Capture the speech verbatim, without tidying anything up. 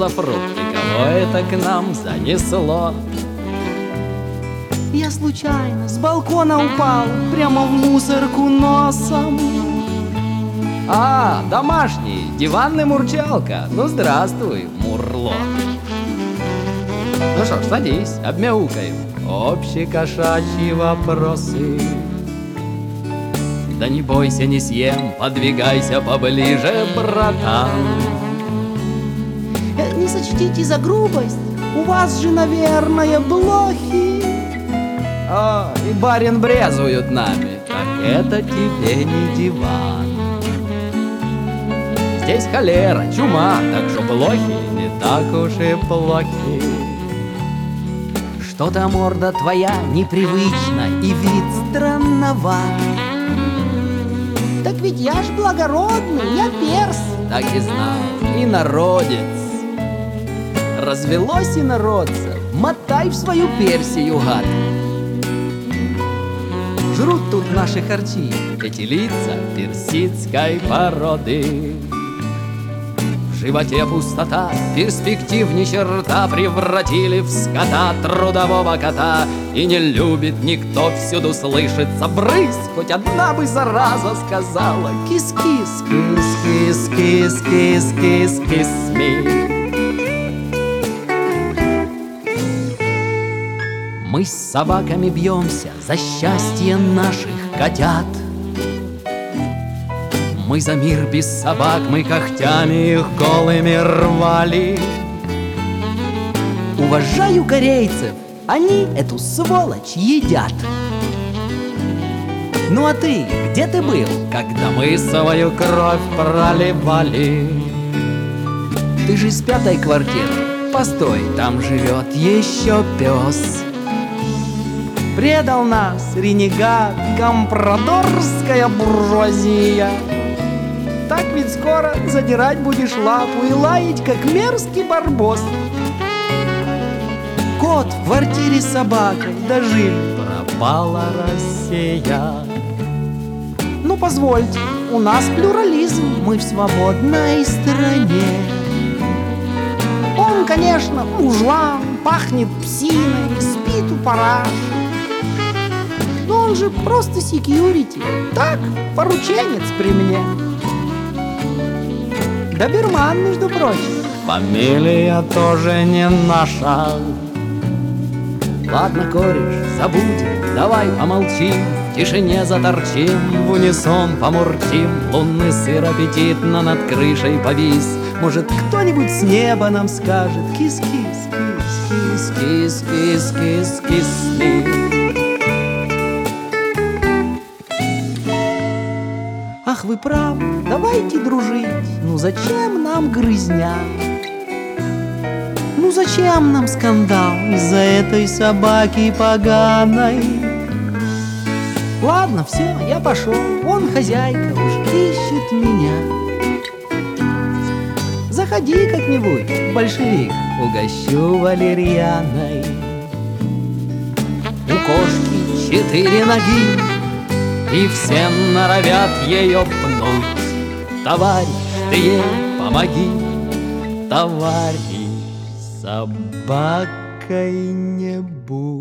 за фрукты? Кого это к нам занесло? Я случайно с балкона упал прямо в мусорку носом. А, домашний, диванный мурчалка. Ну, здравствуй, Мурло. Ну что ж, садись, обмяукаем. Общие кошачьи вопросы. Да не бойся, не съем, подвигайся поближе, братан. Не сочтите за грубость, у вас же, наверное, блохи. О, и барин брезуют нами. Так это тебе не диван. Здесь холера, чума, так что блохи не так уж и плохи. Что-то морда твоя непривычна и вид странноват. Так ведь я ж благородный, я перс. Так и знал, и народец. Развелось инородцев, мотай в свою Персию, гад. Жрут тут наши харчи эти лица персидской породы. В животе пустота, перспектив ни черта, превратили в скота трудового кота. И не любит никто, всюду слышится брысь, хоть одна бы зараза сказала: кис-кис, кис-кис, кис-кис, кис-кис ми. Мы с собаками бьемся за счастье наших котят. Мы за мир без собак, мы когтями их голыми рвали. Уважаю корейцев, они эту сволочь едят. Ну а ты, где ты был, когда мы свою кровь проливали? Ты же из пятой квартиры. Постой, там живет еще пес. Предал нас ренегат, компрадорская буржуазия. Так ведь скоро задирать будешь лапу и лаять, как мерзкий барбос. Кот в квартире с собакой дожили, пропала Россия. Ну позвольте, у нас плюрализм, мы в свободной стране. Он, конечно, мужлан, пахнет псиной, спит у параш. Но он же просто секьюрити, так, порученец при мне. Доберман, между прочим. Фамилия тоже не наша. Ладно, кореш, забудем, давай помолчим, в тишине заторчим, в унисон помурчим. Лунный сыр аппетитно над крышей повис. Может, кто-нибудь с неба нам скажет: кис-кис, кис-кис, кис-кис, кис-кис ми. Ах, вы правы, давайте дружить. Ну зачем нам грызня? Ну зачем нам скандал из-за этой собаки поганой? Ладно, все, я пошел. Вон хозяйка уж ищет меня. Заходи как-нибудь, большевик, угощу валерьяной. У кошки четыре ноги, и все норовят ее пнуть. Товарищ, ты ей помоги, товарищ, собакой не будь.